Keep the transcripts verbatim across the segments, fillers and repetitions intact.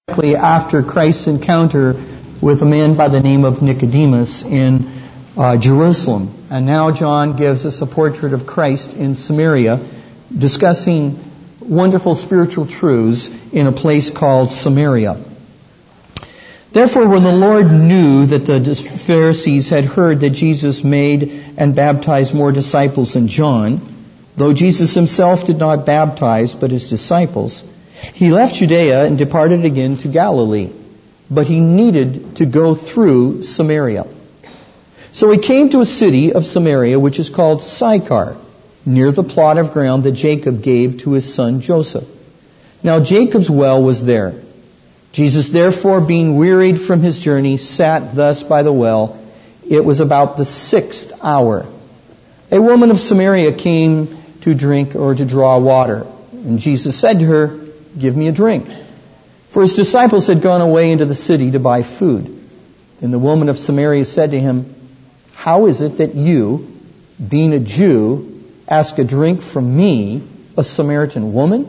After Christ's encounter with a man by the name of Nicodemus in uh, Jerusalem. And now John gives us a portrait of Christ in Samaria, discussing wonderful spiritual truths in a place called Samaria. Therefore, when the Lord knew that the Pharisees had heard that Jesus made and baptized more disciples than John, though Jesus himself did not baptize but his disciples, he left Judea and departed again to Galilee, but he needed to go through Samaria. So he came to a city of Samaria which is called Sychar, near the plot of ground that Jacob gave to his son Joseph. Now Jacob's well was there. Jesus therefore, being wearied from his journey, sat thus by the well. It was about the sixth hour. A woman of Samaria came to drink or to draw water, and Jesus said to her, "Give me a drink." For his disciples had gone away into the city to buy food. And the woman of Samaria said to him, "How is it that you, being a Jew, ask a drink from me, a Samaritan woman?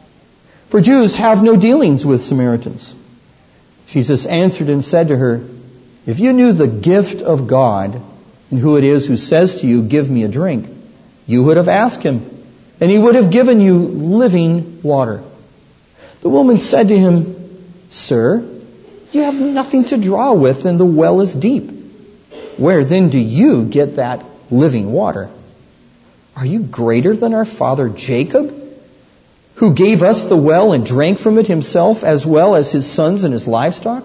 For Jews have no dealings with Samaritans." Jesus answered and said to her, "If you knew the gift of God, and who it is who says to you, 'Give me a drink,' you would have asked him, and he would have given you living water." The woman said to him, "Sir, you have nothing to draw with, and the well is deep. Where then do you get that living water? Are you greater than our father Jacob, who gave us the well and drank from it himself, as well as his sons and his livestock?"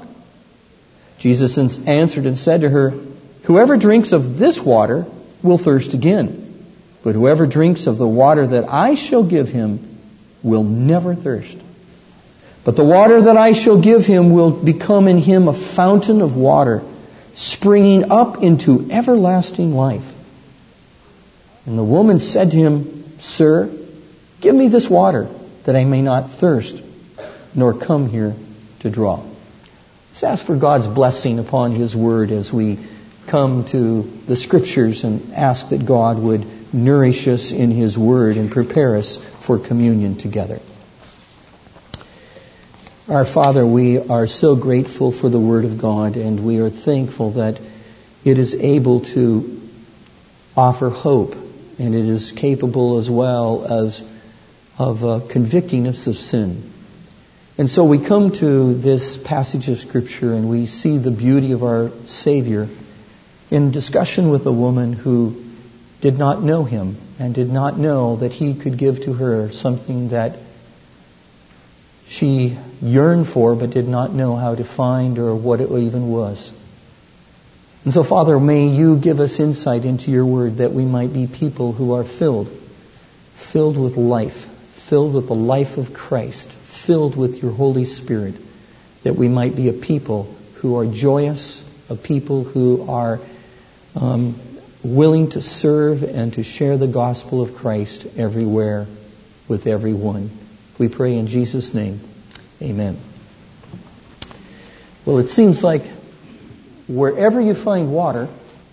Jesus answered and said to her, "Whoever drinks of this water will thirst again. But whoever drinks of the water that I shall give him will never thirst. But the water that I shall give him will become in him a fountain of water, springing up into everlasting life." And the woman said to him, "Sir, give me this water, that I may not thirst, nor come here to draw." Let's ask for God's blessing upon His Word as we come to the Scriptures, and ask that God would nourish us in His Word and prepare us for communion together. Our Father, we are so grateful for the Word of God, and we are thankful that it is able to offer hope, and it is capable as well as of uh, convicting us of sin. And so we come to this passage of Scripture, and we see the beauty of our Savior in discussion with a woman who did not know Him, and did not know that He could give to her something that she yearned for, but did not know how to find or what it even was. And so, Father, may You give us insight into Your Word, that we might be people who are filled, filled with life, filled with the life of Christ, filled with Your Holy Spirit, that we might be a people who are joyous, a people who are um, willing to serve and to share the gospel of Christ everywhere with everyone. We pray in Jesus' name. Amen. Well, it seems like wherever you find water,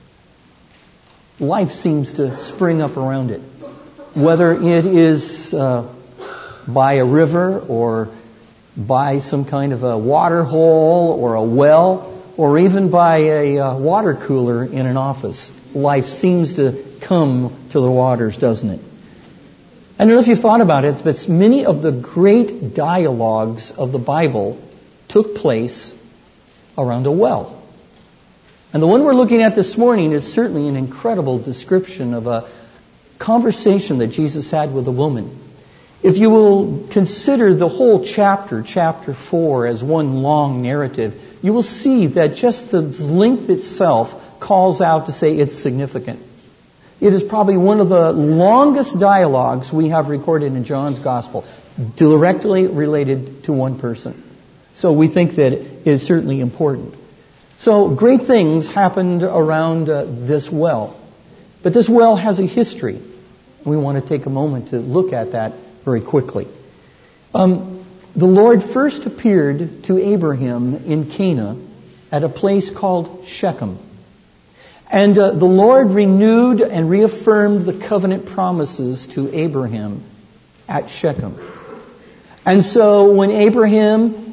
life seems to spring up around it. Whether it is uh, by a river, or by some kind of a water hole or a well, or even by a uh, water cooler in an office, life seems to come to the waters, doesn't it? I don't know if you've thought about it, but many of the great dialogues of the Bible took place around a well. And the one we're looking at this morning is certainly an incredible description of a conversation that Jesus had with a woman. If you will consider the whole chapter, chapter four, as one long narrative, you will see that just the length itself calls out to say it's significant. It is probably one of the longest dialogues we have recorded in John's Gospel, directly related to one person. So we think that it is certainly important. So great things happened around uh, this well. But this well has a history. We want to take a moment to look at that very quickly. Um, the Lord first appeared to Abraham in Canaan at a place called Shechem. And uh, the Lord renewed and reaffirmed the covenant promises to Abraham at Shechem. And so when Abraham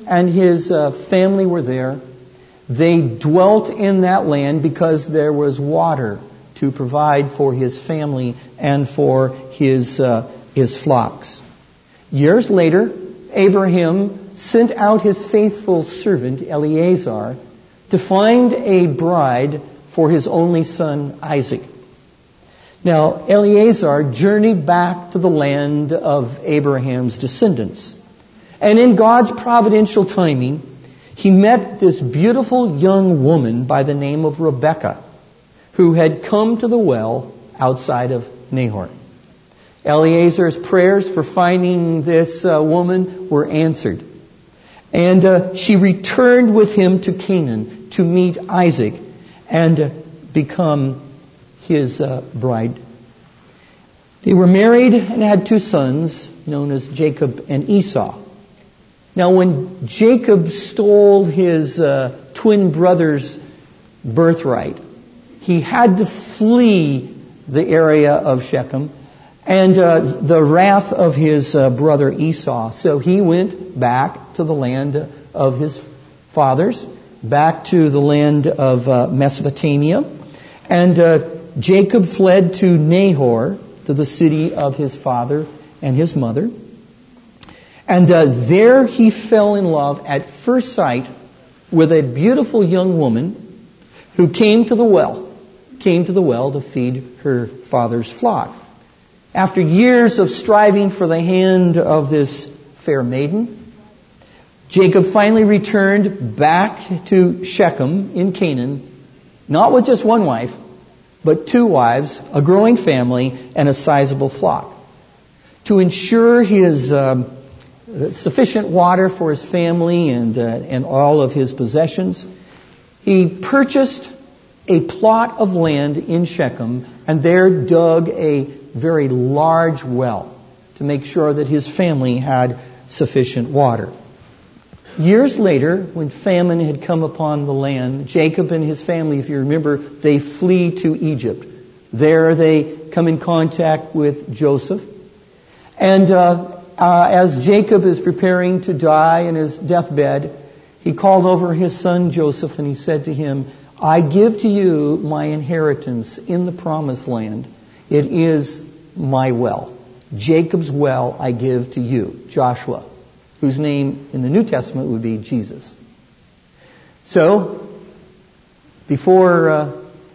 and his uh, family were there. They dwelt in that land because there was water to provide for his family and for his uh, his flocks. Years later, Abraham sent out his faithful servant Eliezer to find a bride for his only son Isaac. Now, Eliezer journeyed back to the land of Abraham's descendants. And in God's providential timing, he met this beautiful young woman by the name of Rebekah, who had come to the well outside of Nahor. Eliezer's prayers for finding this uh, woman were answered. And uh, she returned with him to Canaan to meet Isaac and uh, become his uh, bride. They were married and had two sons known as Jacob and Esau. Now, when Jacob stole his uh, twin brother's birthright, he had to flee the area of Shechem and uh, the wrath of his uh, brother Esau. So he went back to the land of his fathers, back to the land of uh, Mesopotamia. And uh, Jacob fled to Nahor, to the city of his father and his mother. And uh, there he fell in love at first sight with a beautiful young woman who came to the well, came to the well to feed her father's flock. After years of striving for the hand of this fair maiden, Jacob finally returned back to Shechem in Canaan, not with just one wife, but two wives, a growing family, and a sizable flock. To ensure his um, sufficient water for his family and uh, and all of his possessions, he purchased a plot of land in Shechem and there dug a very large well to make sure that his family had sufficient water. Years later, when famine had come upon the land, Jacob and his family, if you remember, they flee to Egypt. There they come in contact with Joseph. And uh, uh, as Jacob is preparing to die in his deathbed, he called over his son Joseph and he said to him, I give to you my inheritance in the promised land. It is my well. Jacob's well I give to you, Joshua, whose name in the New Testament would be Jesus. So, before uh,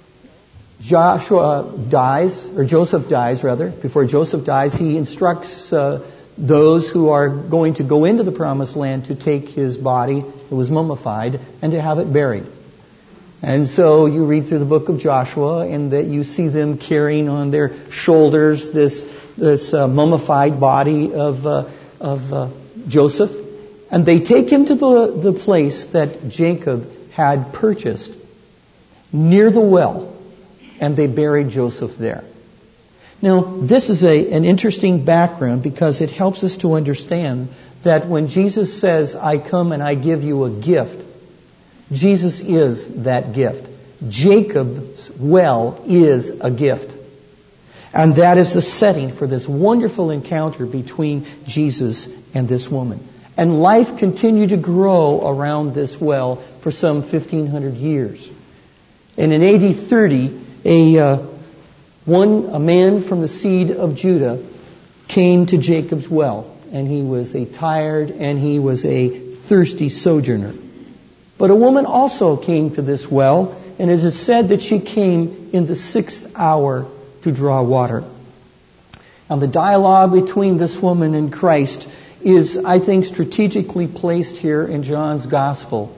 Joshua dies, or Joseph dies rather, before Joseph dies, he instructs uh, those who are going to go into the promised land to take his body, it was mummified, and to have it buried. And so you read through the book of Joshua and that you see them carrying on their shoulders this this uh, mummified body of uh, of uh, Joseph, and they take him to the the place that Jacob had purchased near the well, and they buried Joseph there. Now, this is a an interesting background because it helps us to understand that when Jesus says, "I come and I give you a gift," Jesus is that gift. Jacob's well is a gift. And that is the setting for this wonderful encounter between Jesus and this woman. And life continued to grow around this well for some fifteen hundred years. And in A D thirty, a uh, one a man from the seed of Judah came to Jacob's well, and he was a tired and he was a thirsty sojourner. But a woman also came to this well, and it is said that she came in the sixth hour to draw water. Now, the dialogue between this woman and Christ is, I think, strategically placed here in John's Gospel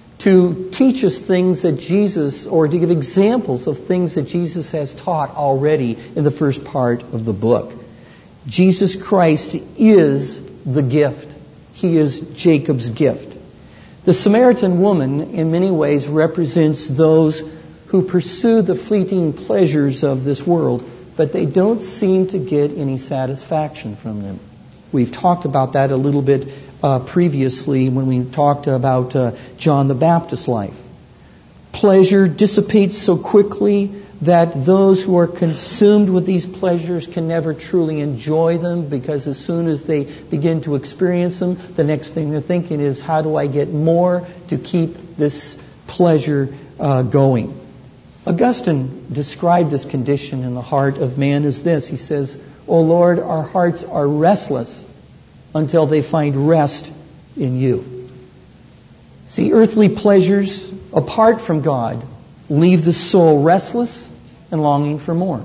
to teach us things that Jesus, or to give examples of things that Jesus has taught already in the first part of the book. Jesus Christ is the gift. He is Jacob's gift. The Samaritan woman, in many ways, represents those who pursue the fleeting pleasures of this world, but they don't seem to get any satisfaction from them. We've talked about that a little bit uh, previously when we talked about uh, John the Baptist's life. Pleasure dissipates so quickly that those who are consumed with these pleasures can never truly enjoy them, because as soon as they begin to experience them, the next thing they're thinking is, how do I get more to keep this pleasure uh, going? Augustine described this condition in the heart of man as this. He says, "O Lord, our hearts are restless until they find rest in you." See, earthly pleasures apart from God leave the soul restless and longing for more.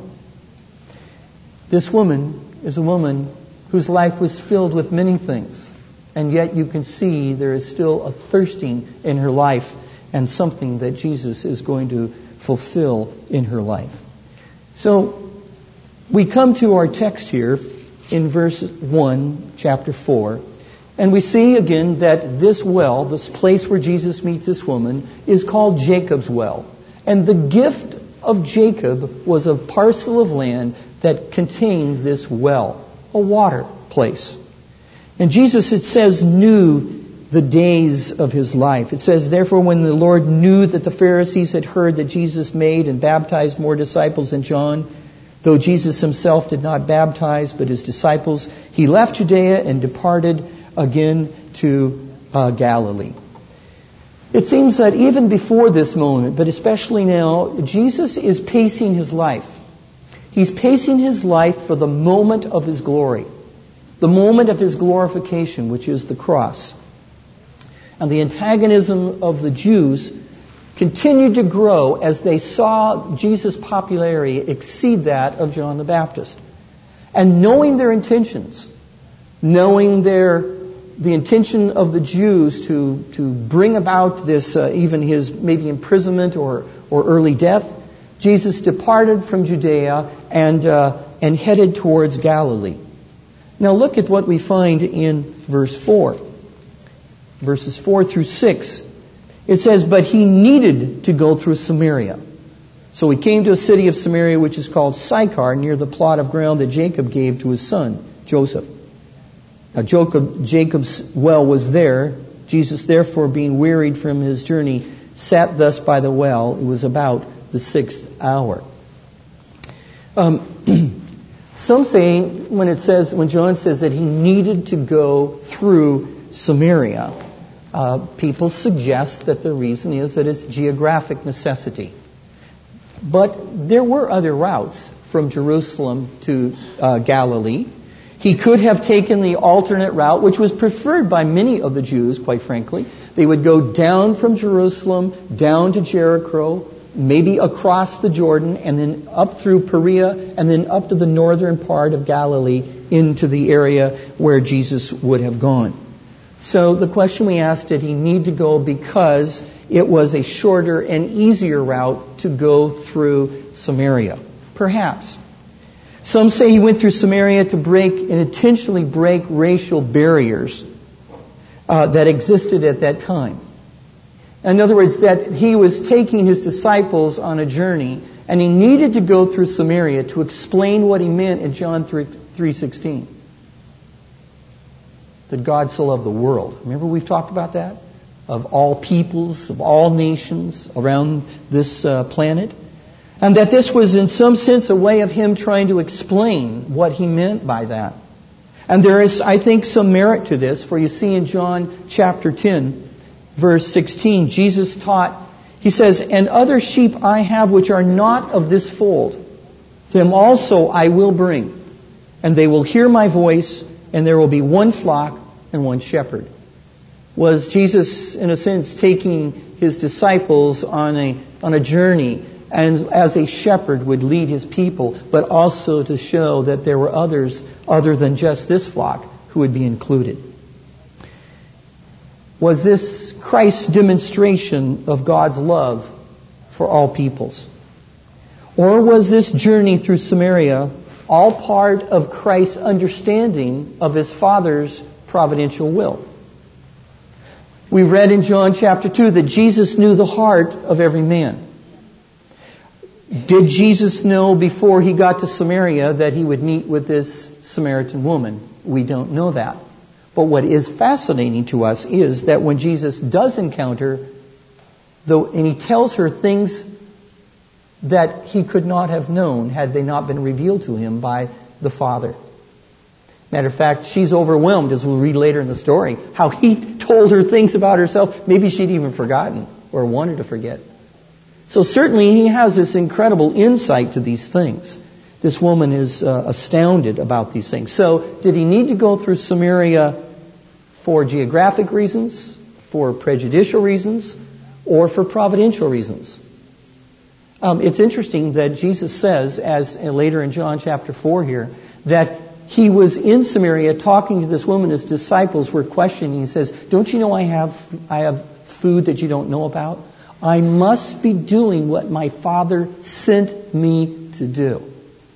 This woman is a woman whose life was filled with many things, and yet you can see there is still a thirsting in her life and something that Jesus is going to fulfill in her life. So we come to our text here in verse one, chapter four, and we see again that this well, this place where Jesus meets this woman, is called Jacob's well. And the gift of Jacob was a parcel of land that contained this well, a water place. And Jesus, it says, knew the days of his life. It says, therefore, when the Lord knew that the Pharisees had heard that Jesus made and baptized more disciples than John, though Jesus himself did not baptize, but his disciples, he left Judea and departed again to uh, Galilee. It seems that even before this moment, but especially now, Jesus is pacing his life. He's pacing his life for the moment of his glory, the moment of his glorification, which is the cross. And the antagonism of the Jews continued to grow as they saw Jesus' popularity exceed that of John the Baptist. And knowing their intentions, knowing their the intention of the Jews to, to bring about this, uh, even his maybe imprisonment or, or early death, Jesus departed from Judea and, uh, and headed towards Galilee. Now look at what we find in verse four. Verses four through six. It says, but he needed to go through Samaria. So he came to a city of Samaria which is called Sychar, near the plot of ground that Jacob gave to his son, Joseph. Now Jacob, Jacob's well was there. Jesus, therefore, being wearied from his journey, sat thus by the well. It was about the sixth hour. Um, some say, when it says, when John says that he needed to go through Samaria, uh, people suggest that the reason is that it's geographic necessity. But there were other routes from Jerusalem to uh, Galilee. He could have taken the alternate route, which was preferred by many of the Jews, quite frankly. They would go down from Jerusalem, down to Jericho, maybe across the Jordan, and then up through Perea, and then up to the northern part of Galilee into the area where Jesus would have gone. So the question we asked, did he need to go because it was a shorter and easier route to go through Samaria? Perhaps. Some say he went through Samaria to break and intentionally break racial barriers uh, that existed at that time. In other words, that he was taking his disciples on a journey, and he needed to go through Samaria to explain what he meant in John three sixteen. That God so loved the world. Remember we've talked about that? Of all peoples, of all nations around this uh, planet. And that this was in some sense a way of him trying to explain what he meant by that. And there is, I think, some merit to this, for you see in John chapter ten, verse sixteen, Jesus taught, he says, and other sheep I have which are not of this fold, them also I will bring, and they will hear my voice, and there will be one flock and one shepherd. Was Jesus, in a sense, taking his disciples on a on a journey, and as a shepherd would lead his people, but also to show that there were others other than just this flock who would be included? Was this Christ's demonstration of God's love for all peoples? Or was this journey through Samaria all part of Christ's understanding of his Father's providential will? We read in John chapter two that Jesus knew the heart of every man. Did Jesus know before he got to Samaria that he would meet with this Samaritan woman? We don't know that. But what is fascinating to us is that when Jesus does encounter, though, and he tells her things that he could not have known had they not been revealed to him by the Father. Matter of fact, she's overwhelmed, as we'll read later in the story, how he told her things about herself. Maybe she'd even forgotten or wanted to forget. So certainly he has this incredible insight to these things. This woman is uh, astounded about these things. So did he need to go through Samaria for geographic reasons, for prejudicial reasons, or for providential reasons? Um, it's interesting that Jesus says, as uh, later in John chapter four here, that he was in Samaria talking to this woman. His disciples were questioning. He says, don't you know I have I have food that you don't know about? I must be doing what my Father sent me to do.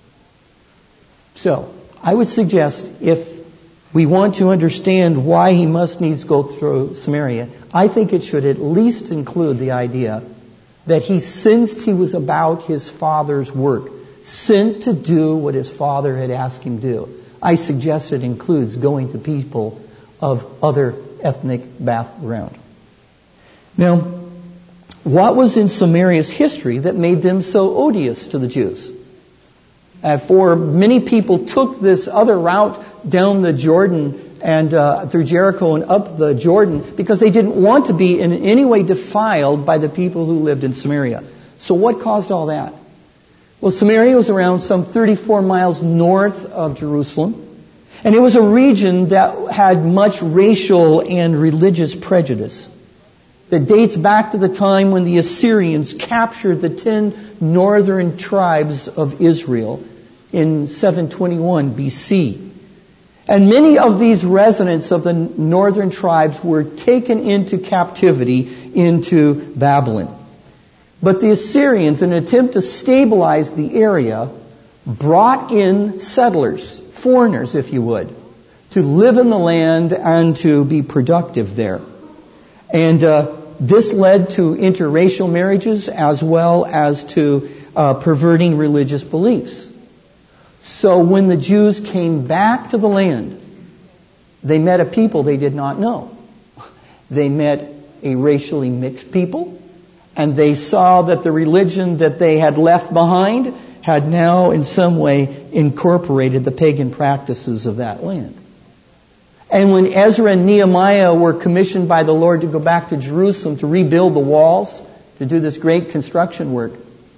So, I would suggest if we want to understand why he must needs go through Samaria, I think it should at least include the idea that he sensed he was about his Father's work, sent to do what his Father had asked him to do. I suggest it includes going to people of other ethnic background. Now, what was in Samaria's history that made them so odious to the Jews? Uh, for many people took this other route down the Jordan and uh, through Jericho and up the Jordan because they didn't want to be in any way defiled by the people who lived in Samaria. So what caused all that? Well, Samaria was around some thirty-four miles north of Jerusalem, and it was a region that had much racial and religious prejudice that dates back to the time when the Assyrians captured the ten northern tribes of Israel in seven twenty-one B C. And many of these residents of the northern tribes were taken into captivity into Babylon. But the Assyrians, in an attempt to stabilize the area, brought in settlers, foreigners if you would, to live in the land and to be productive there. And uh, this led to interracial marriages as well as to uh, perverting religious beliefs. So when the Jews came back to the land, they met a people they did not know. They met a racially mixed people, and they saw that the religion that they had left behind had now in some way incorporated the pagan practices of that land. And when Ezra and Nehemiah were commissioned by the Lord to go back to Jerusalem to rebuild the walls, to do this great construction work,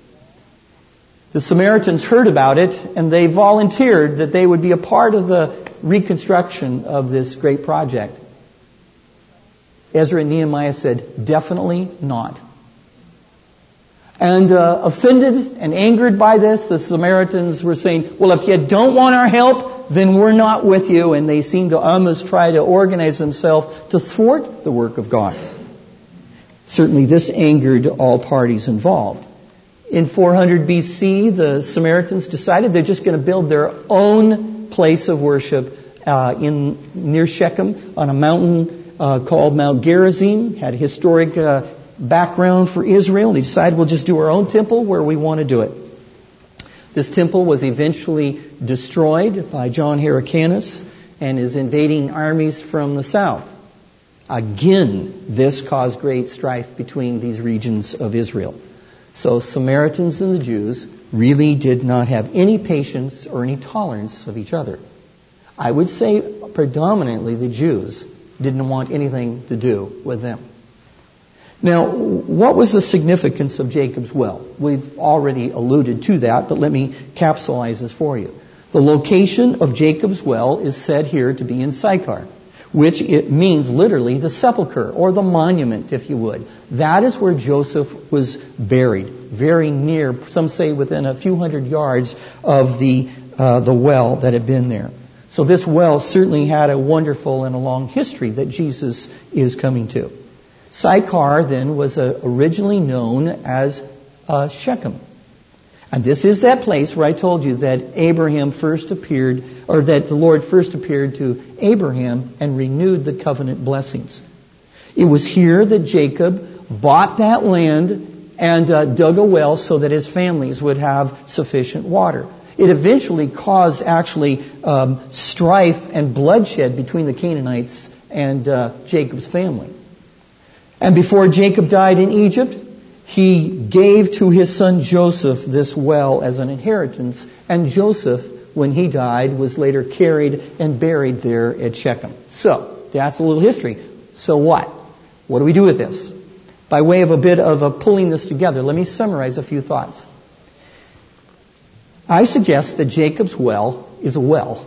the Samaritans heard about it, and they volunteered that they would be a part of the reconstruction of this great project. Ezra and Nehemiah said, definitely not. And uh, offended and angered by this, the Samaritans were saying, well, if you don't want our help, then we're not with you. And they seemed to almost try to organize themselves to thwart the work of God. Certainly this angered all parties involved. In four hundred B C, the Samaritans decided they're just going to build their own place of worship uh, in near Shechem on a mountain uh, called Mount Gerizim. Had a historic uh, background for Israel. They decided we'll just do our own temple where we want to do it. This temple was eventually destroyed by John Hyrcanus and his invading armies from the south. Again, this caused great strife between these regions of Israel. So Samaritans and the Jews really did not have any patience or any tolerance of each other. I would say predominantly the Jews didn't want anything to do with them. Now, what was the significance of Jacob's well? We've already alluded to that, but let me capsulize this for you. The location of Jacob's well is said here to be in Sychar, which it means literally the sepulcher or the monument, if you would. That is where Joseph was buried, very near, some say within a few hundred yards of the uh, the well that had been there. So this well certainly had a wonderful and a long history that Jesus is coming to. Sychar then was uh, originally known as uh, Shechem. And this is that place where I told you that Abraham first appeared, or that the Lord first appeared to Abraham and renewed the covenant blessings. It was here that Jacob bought that land and uh, dug a well so that his families would have sufficient water. It eventually caused actually um, strife and bloodshed between the Canaanites and uh, Jacob's family. And before Jacob died in Egypt, he gave to his son Joseph this well as an inheritance, and Joseph, when he died, was later carried and buried there at Shechem. So, that's a little history. So what? What do we do with this? By way of a bit of a pulling this together, let me summarize a few thoughts. I suggest that Jacob's well is a well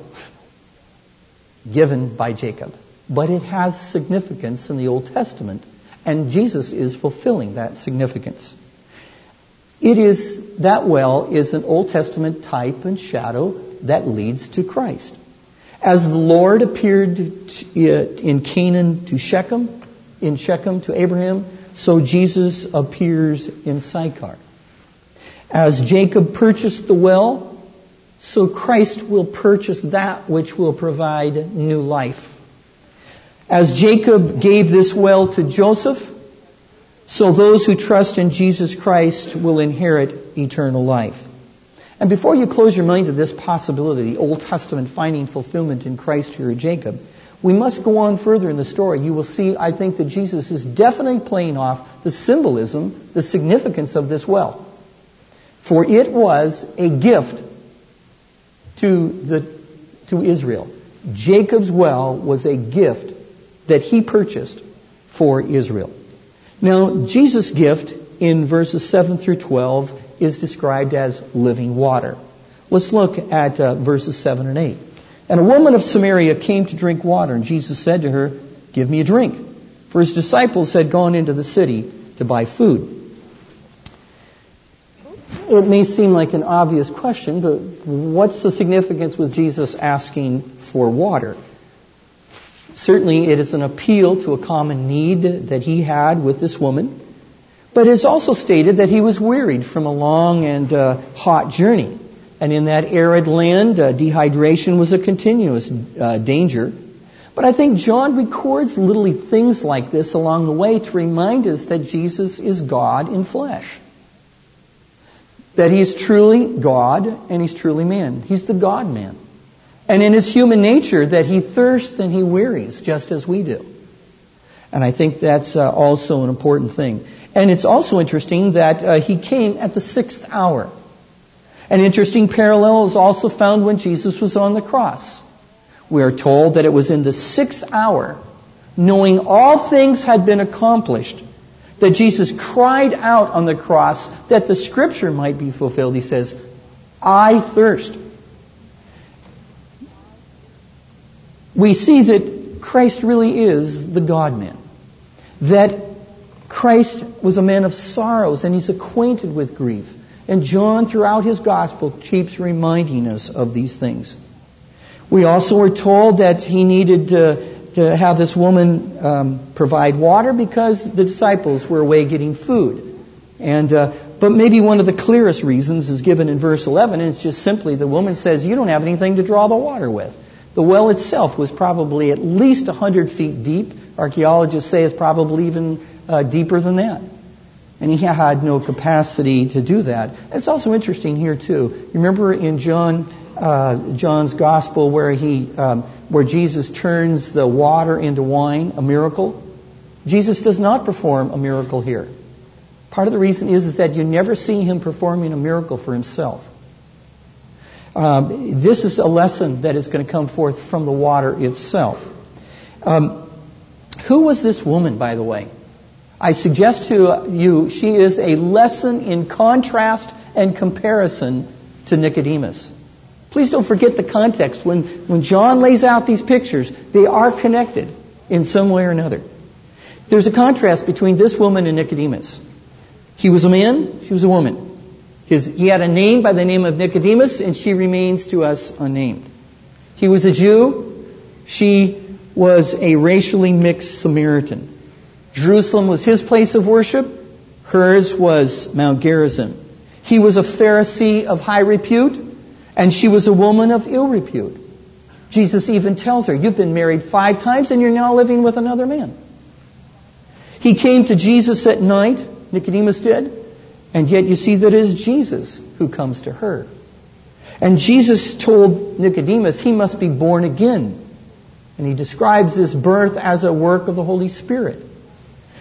given by Jacob, but it has significance in the Old Testament, and Jesus is fulfilling that significance. It is, that well is an Old Testament type and shadow that leads to Christ. As the Lord appeared in Canaan to Shechem, in Shechem to Abraham, so Jesus appears in Sychar. As Jacob purchased the well, so Christ will purchase that which will provide new life. As Jacob gave this well to Joseph, so those who trust in Jesus Christ will inherit eternal life. And before you close your mind to this possibility, the Old Testament finding fulfillment in Christ here at Jacob, we must go on further in the story. You will see, I think, that Jesus is definitely playing off the symbolism, the significance of this well. For it was a gift to the to Israel. Jacob's well was a gift that he purchased for Israel. Now, Jesus' gift in verses seven through twelve is described as living water. Let's look at uh, verses seven and eight. And a woman of Samaria came to drink water, and Jesus said to her, "Give me a drink." For his disciples had gone into the city to buy food. It may seem like an obvious question, but what's the significance with Jesus asking for water? Certainly it is an appeal to a common need that he had with this woman, but it's also stated that he was wearied from a long and uh, hot journey. And in that arid land, uh, dehydration was a continuous uh, danger. But I think John records little things like this along the way to remind us that Jesus is God in flesh. That he's truly God and he's truly man. He's the God-man. And in his human nature, that he thirsts and he wearies, just as we do. And I think that's uh, also an important thing. And it's also interesting that uh, he came at the sixth hour. An interesting parallel is also found when Jesus was on the cross. We are told that it was in the sixth hour, knowing all things had been accomplished, that Jesus cried out on the cross that the scripture might be fulfilled. He says, "I thirst." We see that Christ really is the God-man. That Christ was a man of sorrows and he's acquainted with grief. And John, throughout his gospel, keeps reminding us of these things. We also are told that he needed to, to have this woman um, provide water because the disciples were away getting food. And uh, but maybe one of the clearest reasons is given in verse eleven, and it's just simply the woman says, "You don't have anything to draw the water with." The well itself was probably at least one hundred feet deep. Archaeologists say it's probably even uh, deeper than that. And he had no capacity to do that. It's also interesting here too. Remember in John, uh, John's Gospel where he, um, where Jesus turns the water into wine, a miracle. Jesus does not perform a miracle here. Part of the reason is, is that you never see him performing a miracle for himself. Um, this is a lesson that is going to come forth from the water itself. Um, who was this woman, by the way? I suggest to you, she is a lesson in contrast and comparison to Nicodemus. Please don't forget the context. When, when John lays out these pictures, they are connected in some way or another. There's a contrast between this woman and Nicodemus. He was a man, she was a woman. His, he had a name by the name of Nicodemus, and she remains to us unnamed. He was a Jew. She was a racially mixed Samaritan. Jerusalem was his place of worship. Hers was Mount Gerizim. He was a Pharisee of high repute, and she was a woman of ill repute. Jesus even tells her, "You've been married five times, and you're now living with another man." He came to Jesus at night, Nicodemus did, and yet you see that it is Jesus who comes to her. And Jesus told Nicodemus he must be born again. And he describes this birth as a work of the Holy Spirit.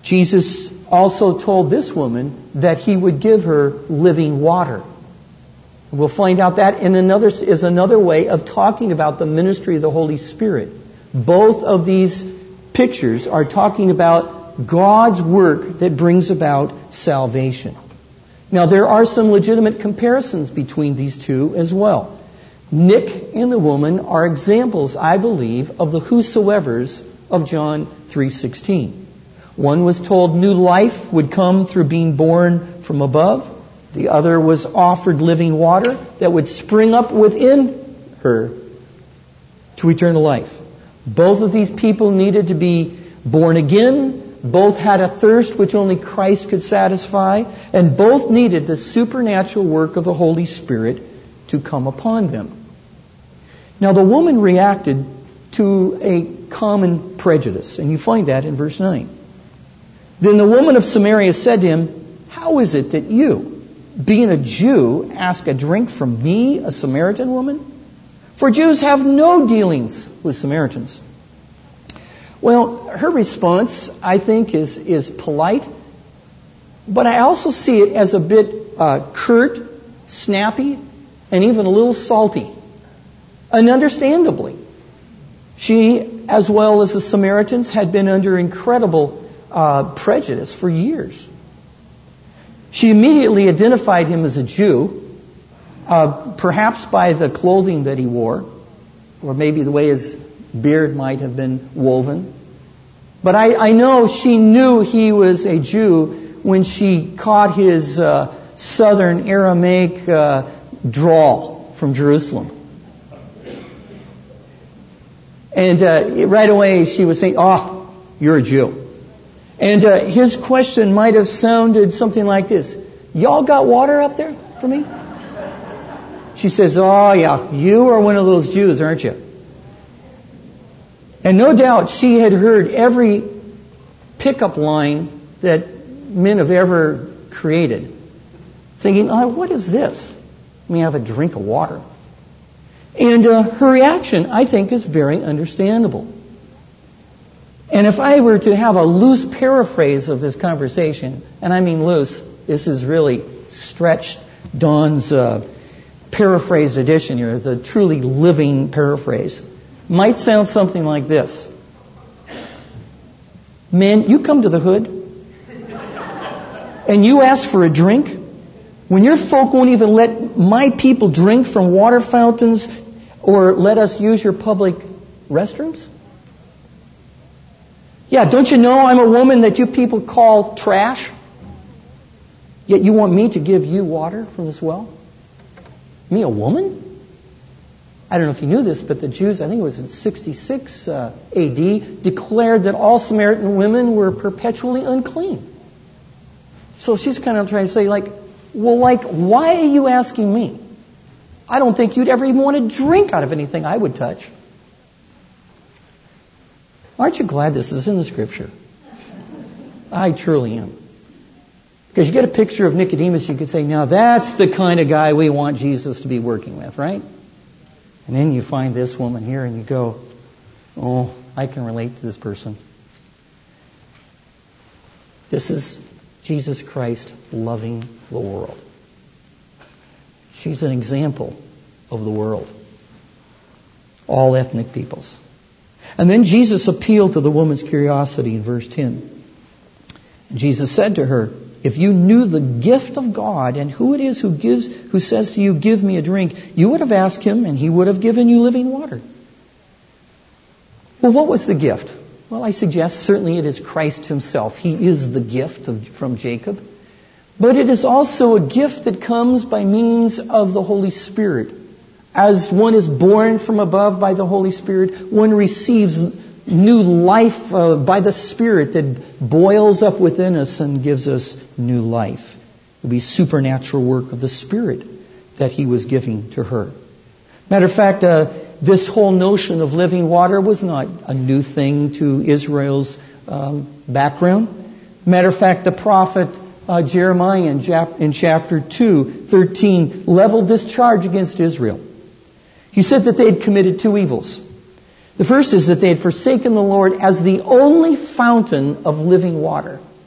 Jesus also told this woman that he would give her living water. We'll find out that in another is another way of talking about the ministry of the Holy Spirit. Both of these pictures are talking about God's work that brings about salvation. Now, there are some legitimate comparisons between these two as well. Nick and the woman are examples, I believe, of the whosoevers of John three sixteen. One was told new life would come through being born from above. The other was offered living water that would spring up within her to eternal life. Both of these people needed to be born again. Both had a thirst which only Christ could satisfy. And both needed the supernatural work of the Holy Spirit to come upon them. Now, the woman reacted to a common prejudice, and you find that in verse nine. Then the woman of Samaria said to him, "How is it that you, being a Jew, ask a drink from me, a Samaritan woman? For Jews have no dealings with Samaritans." Well, her response, I think, is, is polite, but I also see it as a bit uh, curt, snappy, and even a little salty. And understandably, she, as well as the Samaritans, had been under incredible uh, prejudice for years. She immediately identified him as a Jew, uh, perhaps by the clothing that he wore, or maybe the way his beard might have been woven. But I, I know she knew he was a Jew when she caught his uh, southern Aramaic uh, drawl from Jerusalem. And uh, right away she was saying, "Oh, you're a Jew." And uh, his question might have sounded something like this: "Y'all got water up there for me?" She says, "Oh yeah, you are one of those Jews, aren't you?" And no doubt she had heard every pickup line that men have ever created, thinking, "Oh, what is this? Let me have a drink of water." And uh, her reaction, I think, is very understandable. And if I were to have a loose paraphrase of this conversation, and I mean loose, this is really stretched Don's uh, paraphrased edition here, the truly living paraphrase, might sound something like this. "Man, you come to the hood and you ask for a drink when your folk won't even let my people drink from water fountains or let us use your public restrooms? Yeah, don't you know I'm a woman that you people call trash? Yet you want me to give you water from this well? Me, a woman?" I don't know if you knew this, but the Jews, I think it was in sixty-six uh, A D, declared that all Samaritan women were perpetually unclean. So she's kind of trying to say, like, well, like, why are you asking me? I don't think you'd ever even want to drink out of anything I would touch. Aren't you glad this is in the Scripture? I truly am. Because you get a picture of Nicodemus, you could say, now that's the kind of guy we want Jesus to be working with, right? And then you find this woman here and you go, oh, I can relate to this person. This is Jesus Christ loving the world. She's an example of the world. All ethnic peoples. And then Jesus appealed to the woman's curiosity in verse ten. And Jesus said to her, if you knew the gift of God and who it is who gives, who says to you, give me a drink, you would have asked him and he would have given you living water. Well, what was the gift? Well, I suggest certainly it is Christ himself. He is the gift of, from Jacob. But it is also a gift that comes by means of the Holy Spirit. As one is born from above by the Holy Spirit, one receives new life uh, by the Spirit that boils up within us and gives us new life. It will be supernatural work of the Spirit that he was giving to her. Matter of fact, uh, this whole notion of living water was not a new thing to Israel's um, background. Matter of fact, the prophet uh, Jeremiah in, Jap- in chapter two, thirteen, leveled this charge against Israel. He said that they had committed two evils. The first is that they had forsaken the Lord as the only fountain of living water.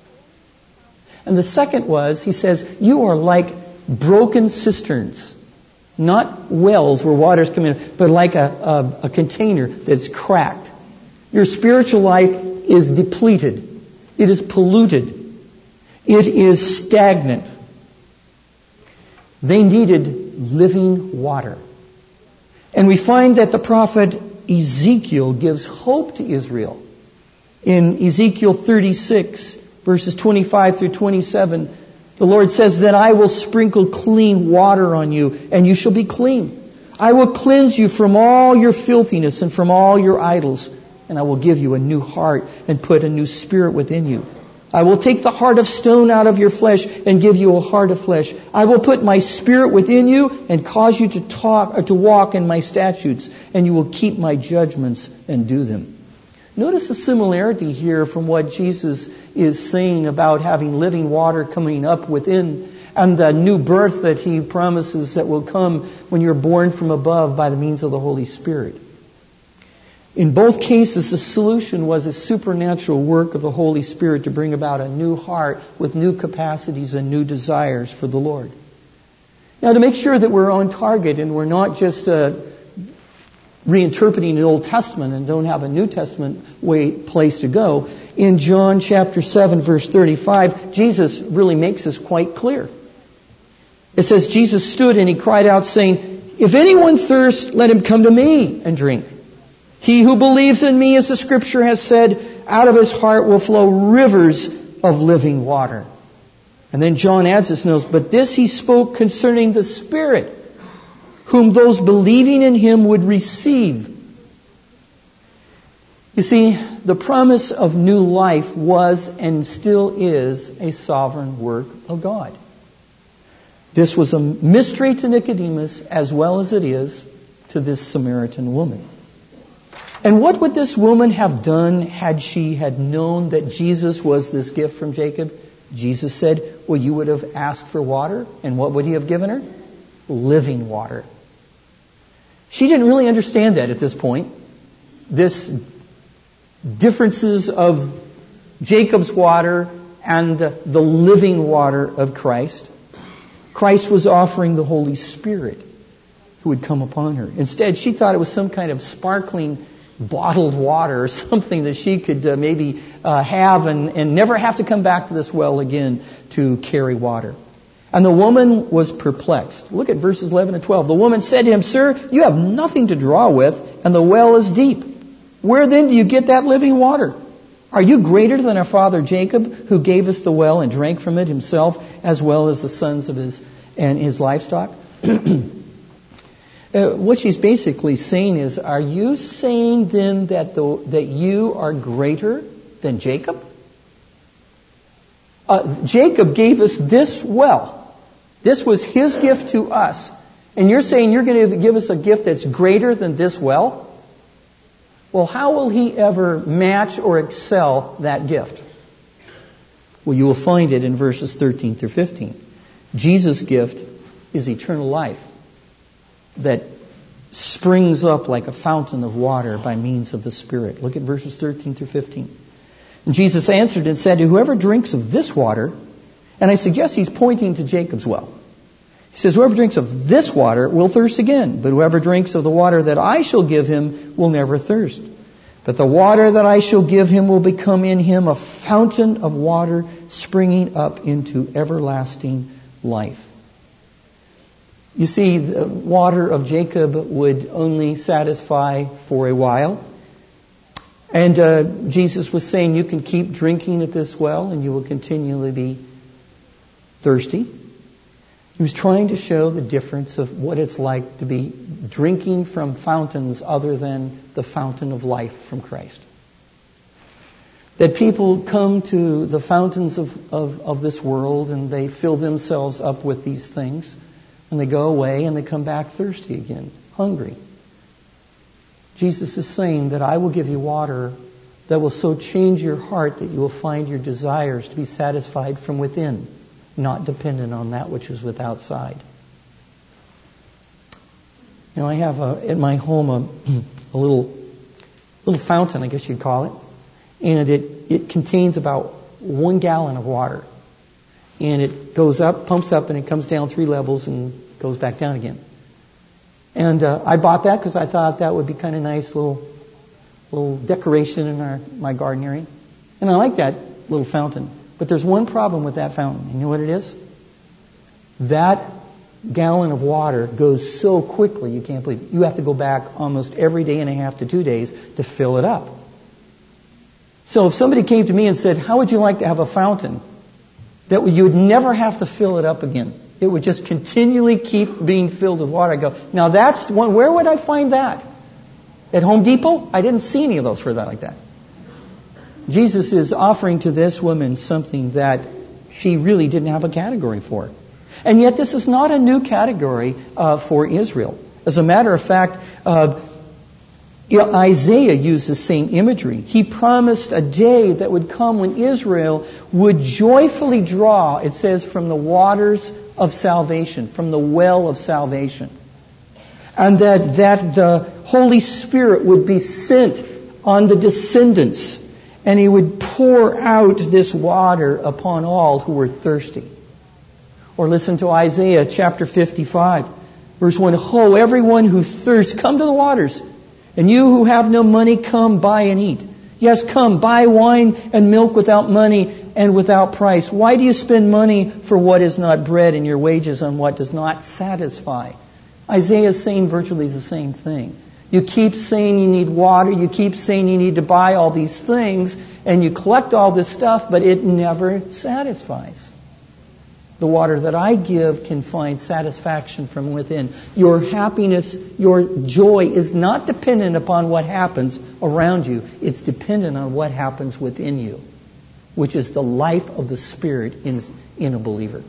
And the second was, he says, you are like broken cisterns. Not wells where water's coming in, but like a, a, a container that's cracked. Your spiritual life is depleted. It is polluted. It is stagnant. They needed living water. And we find that the prophet Ezekiel gives hope to Israel. In Ezekiel thirty-six, verses twenty-five through twenty-seven, the Lord says, "Then I will sprinkle clean water on you, and you shall be clean. I will cleanse you from all your filthiness and from all your idols, and I will give you a new heart and put a new spirit within you. I will take the heart of stone out of your flesh and give you a heart of flesh. I will put my spirit within you and cause you to talk or to walk in my statutes, and you will keep my judgments and do them." Notice the similarity here from what Jesus is saying about having living water coming up within and the new birth that he promises that will come when you're born from above by the means of the Holy Spirit. In both cases, the solution was a supernatural work of the Holy Spirit to bring about a new heart with new capacities and new desires for the Lord. Now, to make sure that we're on target and we're not just uh, reinterpreting the Old Testament and don't have a New Testament way place to go, in John chapter seven, verse thirty-five, Jesus really makes this quite clear. It says, Jesus stood and he cried out, saying, "If anyone thirsts, let him come to me and drink. He who believes in me, as the Scripture has said, out of his heart will flow rivers of living water." And then John adds this note, "But this he spoke concerning the Spirit, whom those believing in him would receive." You see, the promise of new life was and still is a sovereign work of God. This was a mystery to Nicodemus as well as it is to this Samaritan woman. And what would this woman have done had she had known that Jesus was this gift from Jacob? Jesus said, well, you would have asked for water, and what would he have given her? Living water. She didn't really understand that at this point. This differences of Jacob's water and the, the living water of Christ. Christ was offering the Holy Spirit who would come upon her. Instead, she thought it was some kind of sparkling bottled water or something that she could uh, maybe uh, have and, and never have to come back to this well again to carry water. And the woman was perplexed. Look at verses eleven and twelve. The woman said to him, "Sir, you have nothing to draw with, and the well is deep. Where then do you get that living water? Are you greater than our father Jacob, who gave us the well and drank from it himself, as well as the sons of his and his livestock?" Uh, what she's basically saying is, are you saying then that the, that you are greater than Jacob? Uh, Jacob gave us this well. This was his gift to us. And you're saying you're going to give us a gift that's greater than this well? Well, how will he ever match or excel that gift? Well, you will find it in verses thirteen through fifteen. Jesus' gift is eternal life that springs up like a fountain of water by means of the Spirit. Look at verses thirteen through fifteen. And Jesus answered and said, "Whoever drinks of this water," and I suggest he's pointing to Jacob's well. He says, "Whoever drinks of this water will thirst again, but whoever drinks of the water that I shall give him will never thirst. But the water that I shall give him will become in him a fountain of water springing up into everlasting life." You see, the water of Jacob would only satisfy for a while. And uh, Jesus was saying you can keep drinking at this well and you will continually be thirsty. He was trying to show the difference of what it's like to be drinking from fountains other than the fountain of life from Christ. That people come to the fountains of, of, of this world and they fill themselves up with these things. And they go away and they come back thirsty again, hungry. Jesus is saying that I will give you water that will so change your heart that you will find your desires to be satisfied from within, not dependent on that which is with outside. You know, I have a, at my home a, a little little fountain, I guess you'd call it, and it, it contains about one gallon of water. And it goes up, pumps up, and it comes down three levels and goes back down again. And uh, I bought that because I thought that would be kind of nice little little decoration in our my garden area. And I like that little fountain. But there's one problem with that fountain. You know what it is? That gallon of water goes so quickly you can't believe it. You have to go back almost every day and a half to two days to fill it up. So if somebody came to me and said, how would you like to have a fountain that you would never have to fill it up again? It would just continually keep being filled with water. I go, now that's one, where would I find that? At Home Depot? I didn't see any of those for that like that. Jesus is offering to this woman something that she really didn't have a category for. And yet this is not a new category uh, for Israel. As a matter of fact, uh, Isaiah used the same imagery. He promised a day that would come when Israel would joyfully draw, it says, from the waters of salvation, from the well of salvation. And that, that the Holy Spirit would be sent on the descendants, and He would pour out this water upon all who were thirsty. Or listen to Isaiah chapter fifty-five, verse one. Ho, everyone who thirsts, come to the waters. And you who have no money, come, buy and eat. Yes, come, buy wine and milk without money and without price. Why do you spend money for what is not bread and your wages on what does not satisfy? Isaiah is saying virtually the same thing. You keep saying you need water, you keep saying you need to buy all these things, and you collect all this stuff, but it never satisfies. The water that I give can find satisfaction from within. Your happiness, your joy is not dependent upon what happens around you. It's dependent on what happens within you, which is the life of the Spirit in, in a believer.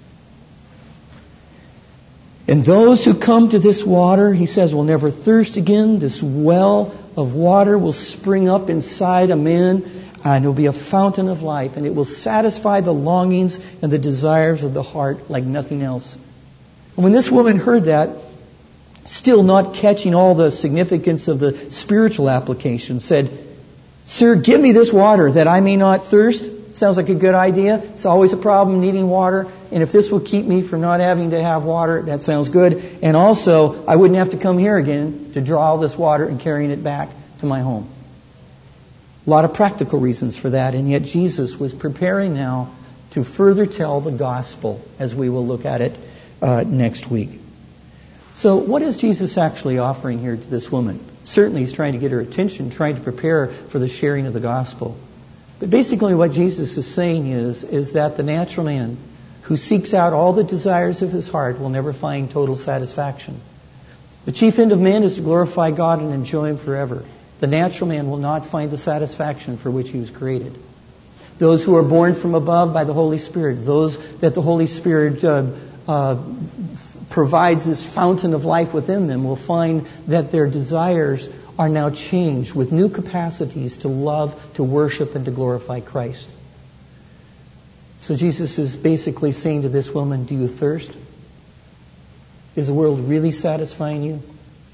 And those who come to this water, he says, will never thirst again. This well of water will spring up inside a man, and it will be a fountain of life, and it will satisfy the longings and the desires of the heart like nothing else. And when this woman heard that, still not catching all the significance of the spiritual application, said, Sir, give me this water that I may not thirst. Sounds like a good idea. It's always a problem needing water. And if this will keep me from not having to have water, that sounds good. And also, I wouldn't have to come here again to draw all this water and carrying it back to my home. A lot of practical reasons for that. And yet Jesus was preparing now to further tell the gospel as we will look at it uh, next week. So what is Jesus actually offering here to this woman? Certainly he's trying to get her attention, trying to prepare for the sharing of the gospel. But basically what Jesus is saying is, is that the natural man who seeks out all the desires of his heart will never find total satisfaction. The chief end of man is to glorify God and enjoy Him forever. The natural man will not find the satisfaction for which he was created. Those who are born from above by the Holy Spirit, those that the Holy Spirit uh, uh, provides this fountain of life within them, will find that their desires are now changed with new capacities to love, to worship, and to glorify Christ. So Jesus is basically saying to this woman, do you thirst? Is the world really satisfying you?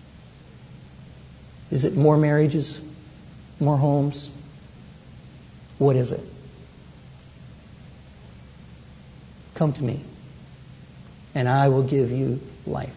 Is it more marriages? More homes? What is it? Come to me, and I will give you life.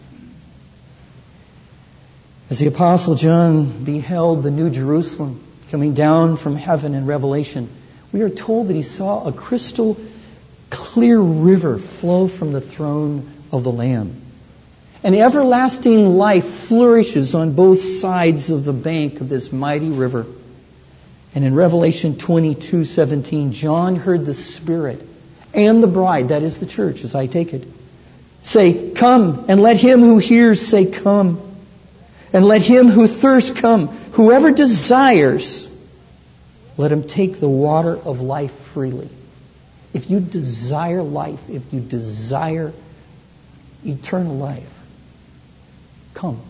As the Apostle John beheld the New Jerusalem coming down from heaven in Revelation, we are told that he saw a crystal clear river flow from the throne of the Lamb. And everlasting life flourishes on both sides of the bank of this mighty river. And in Revelation twenty-two seventeen, John heard the Spirit and the bride, that is the church as I take it, say, come, and let him who hears say, come. And let him who thirsts come. Whoever desires, let him take the water of life freely. If you desire life, if you desire eternal life, come.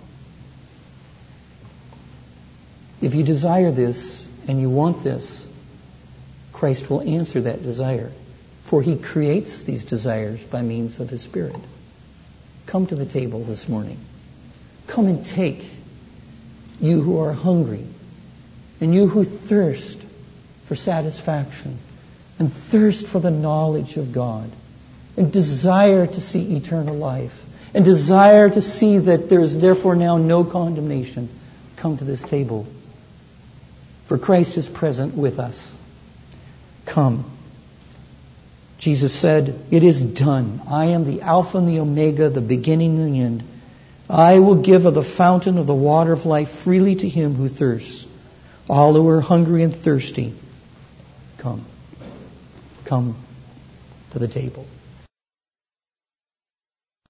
If you desire this and you want this, Christ will answer that desire. For He creates these desires by means of His Spirit. Come to the table this morning. Come and take, you who are hungry, and you who thirst for satisfaction, and thirst for the knowledge of God. and desire to see eternal life, and desire to see that there is therefore now no condemnation, come to this table. For Christ is present with us. Come. Jesus said, "It is done. I am the Alpha and the Omega, the beginning and the end. I will give of the fountain of the water of life freely to him who thirsts. All who are hungry and thirsty, come. Come to the table."